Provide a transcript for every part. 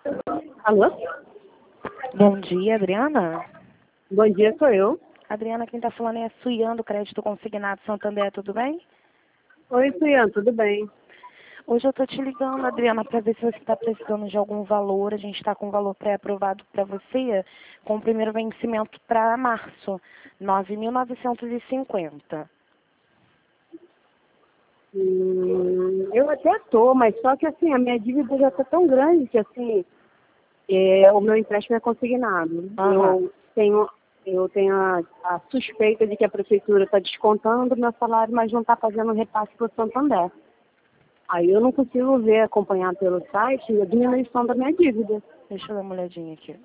Alô? Bom dia, Adriana. Bom dia, sou eu. Adriana, quem está falando é a Suian, do Crédito Consignado Santander, tudo bem? Oi, Suian, tudo bem? Hoje eu estou te ligando, Adriana, para ver se você está precisando de algum valor. A gente está com um valor pré-aprovado para você, com o primeiro vencimento para março, 9.950. Eu até tô, mas só que assim, a minha dívida já tá tão grande que assim, o meu empréstimo é consignado. Aham. Eu tenho a suspeita de que a prefeitura está descontando do meu salário, mas não está fazendo repasse para o Santander. Aí eu não consigo ver, acompanhar pelo site a diminuição da minha dívida. Deixa eu dar uma olhadinha aqui.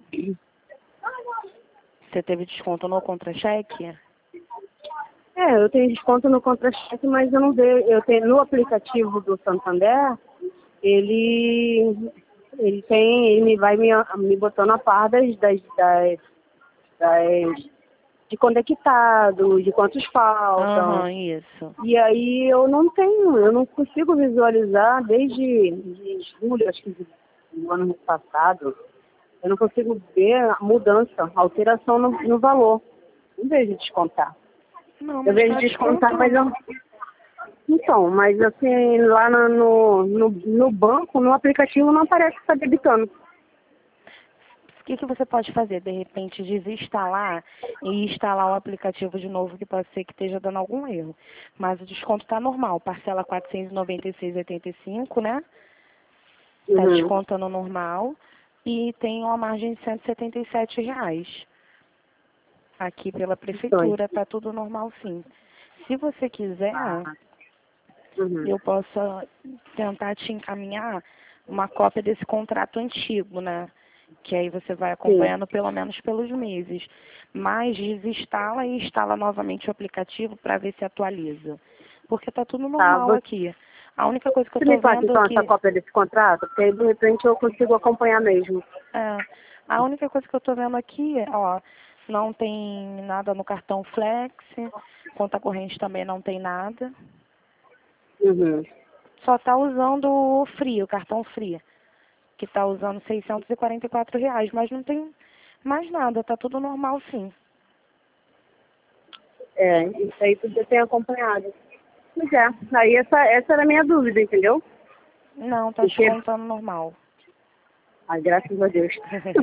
Você teve desconto no contra-cheque? Eu tenho desconto no contra-cheque, mas eu não vejo. Eu tenho no aplicativo do Santander, ele vai me botando a par de quando é quitado, de quantos faltam. Aham, isso. E aí eu não consigo visualizar desde julho, acho que do ano passado, eu não consigo ver a mudança, a alteração no valor. Não vejo descontar. Não, Eu mas vejo está descontar, mas eu. descontando. Então, mas assim, lá no banco, no aplicativo, não aparece que está debitando. O que você pode fazer? De repente, desinstalar e instalar o aplicativo de novo, que pode ser que esteja dando algum erro. Mas o desconto está normal, parcela R$ 496,85, né? Está Uhum. descontando normal e tem uma margem de R$ 177. Aqui pela Questões. prefeitura, está tudo normal sim. Se você quiser, Ah, uhum. eu posso tentar te encaminhar uma cópia desse contrato antigo, né? Que aí você vai Sim. acompanhando pelo menos pelos meses. Mas desinstala e instala novamente o aplicativo para ver se atualiza. Porque tá tudo Tá, normal aqui. A única coisa que eu você me tô passa vendo então aqui, essa cópia desse contrato, porque aí de repente eu consigo acompanhar mesmo. a única coisa que eu tô vendo aqui, ó, não tem nada no cartão Flex, conta corrente também não tem nada. Uhum. Só tá usando o Free, o cartão Free, que tá usando R$ 644, mas não tem mais nada, tá tudo normal sim. Isso aí podia ter acompanhado. Pois é, aí essa era a minha dúvida, entendeu? Não, tá Porque, descontando normal. ai, graças a Deus.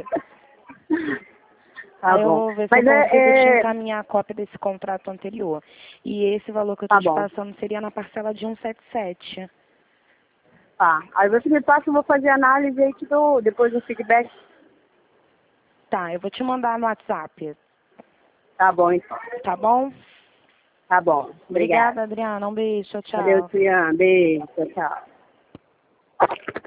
Tá Aí eu bom. vou ver se eu Mas consigo te encaminhar a cópia desse contrato anterior. E esse valor que eu tô tá te bom. passando seria na parcela de 177. Tá. Aí você me passa, eu vou fazer análise e te dou depois o feedback. Tá, eu vou te mandar no WhatsApp. Tá bom, então. Tá bom? Tá bom. Obrigada. Obrigada, Adriana. Um beijo. Tchau, Valeu, tchau. Cian. Beijo. Tchau, tchau.